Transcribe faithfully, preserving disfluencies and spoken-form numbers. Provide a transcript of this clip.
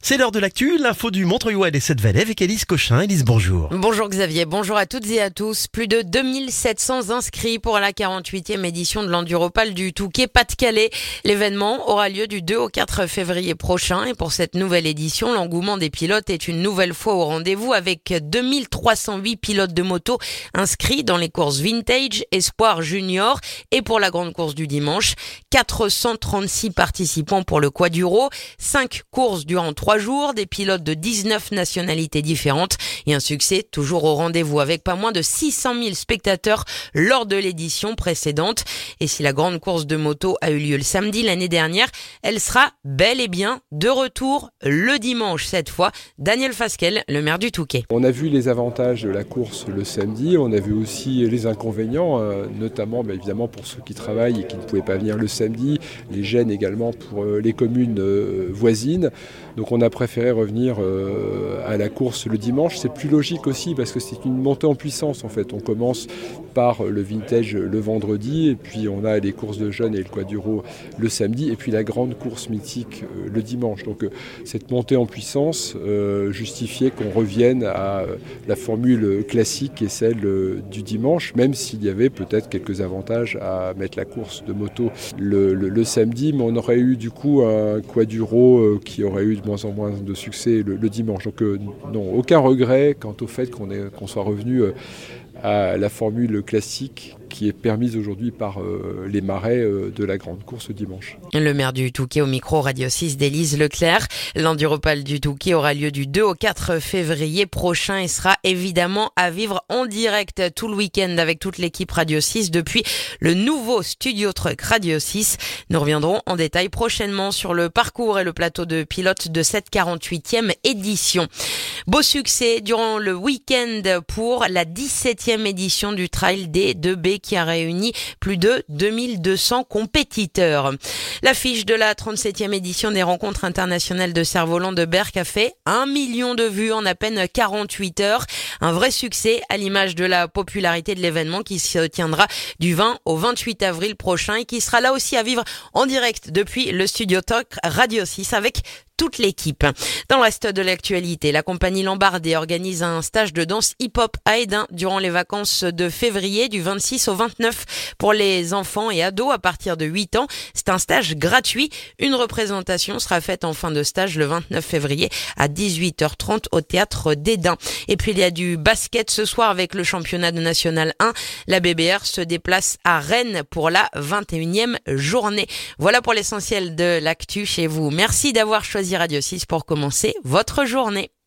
C'est l'heure de l'actu, l'info du Montreuil et Cette-Valais avec Élise Cochin. Élise, bonjour. Bonjour Xavier, bonjour à toutes et à tous. Plus de deux mille sept cents inscrits pour la quarante-huitième édition de l'Enduropal du Touquet Pas-de-Calais. L'événement aura lieu du deux au quatre février prochain et pour cette nouvelle édition, l'engouement des pilotes est une nouvelle fois au rendez-vous avec deux mille trois cent huit pilotes de moto inscrits dans les courses Vintage, Espoir, Junior et pour la grande course du dimanche. quatre cent trente-six participants pour le Quaduro, cinq courses durant trois jours, des pilotes de dix-neuf nationalités différentes et un succès toujours au rendez-vous avec pas moins de six cent mille spectateurs lors de l'édition précédente. Et si la grande course de moto a eu lieu le samedi l'année dernière, elle sera bel et bien de retour le dimanche cette fois. Daniel Fasquelle, le maire du Touquet. On a vu les avantages de la course le samedi, on a vu aussi les inconvénients, euh, notamment bah, évidemment pour ceux qui travaillent et qui ne pouvaient pas venir le samedi, les gênes également pour euh, les communes euh, voisines. Donc on a préféré revenir euh, à la course le dimanche. C'est plus logique aussi parce que c'est une montée en puissance en fait. On commence par le vintage le vendredi et puis on a les courses de jeunes et le quaduro le samedi et puis la grande course mythique euh, le dimanche. Donc euh, cette montée en puissance euh, justifiait qu'on revienne à euh, la formule classique et celle euh, du dimanche, même s'il y avait peut-être quelques avantages à mettre la course de moto le, le, le samedi, mais on aurait eu du coup un quaduro euh, qui aurait eu de moins en moins de succès le, le dimanche. Donc euh, non, aucun regret quant au fait qu'on, est, qu'on soit revenu euh, à la formule classique qui est permise aujourd'hui par euh, les marais euh, de la grande course dimanche. Le maire du Touquet au micro Radio six d'Élise Leclerc. L'Enduropal du Touquet aura lieu du deux au quatre février prochain et sera évidemment à vivre en direct tout le week-end avec toute l'équipe Radio six depuis le nouveau Studio Truck Radio six. Nous reviendrons en détail prochainement sur le parcours et le plateau de pilote de cette quarante-huitième édition. Beau succès durant le week-end pour la dix-septième édition du Trail des deux B qui a réuni plus de deux mille deux cents compétiteurs. L'affiche de la trente-septième édition des rencontres internationales de cerf-volant de Berck a fait un million de vues en à peine quarante-huit heures. Un vrai succès à l'image de la popularité de l'événement qui se tiendra du vingt au vingt-huit avril prochain et qui sera là aussi à vivre en direct depuis le Studio Talk Radio six avec toute l'équipe. Dans le reste de l'actualité, la compagnie Lambardé organise un stage de danse hip-hop à Edin durant les vacances de février du vingt-six au vingt-neuf pour les enfants et ados à partir de huit ans. C'est un stage gratuit. Une représentation sera faite en fin de stage le vingt-neuf février à dix-huit heures trente au théâtre d'Edin. Et puis il y a du basket ce soir avec le championnat de National un. La B B R se déplace à Rennes pour la vingt et unième journée. Voilà pour l'essentiel de l'actu chez vous. Merci d'avoir choisi Radio six pour commencer votre journée.